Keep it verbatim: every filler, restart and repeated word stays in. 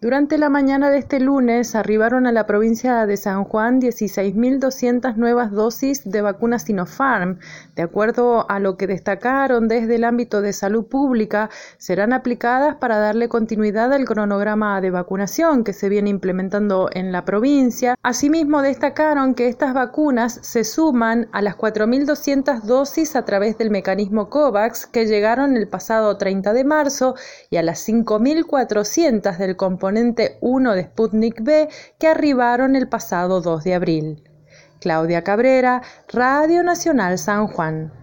Durante la mañana de este lunes arribaron a la provincia de San Juan dieciséis mil doscientas nuevas dosis de vacuna Sinopharm. De acuerdo a lo que destacaron desde el ámbito de salud pública, serán aplicadas para darle continuidad al cronograma de vacunación que se viene implementando en la provincia. Asimismo, destacaron que estas vacunas se suman a las cuatro mil doscientas dosis a través del mecanismo COVAX que llegaron el pasado treinta de marzo y a las cinco mil cuatrocientas del componente uno de Sputnik V que arribaron el pasado dos de abril. Claudia Cabrera, Radio Nacional San Juan.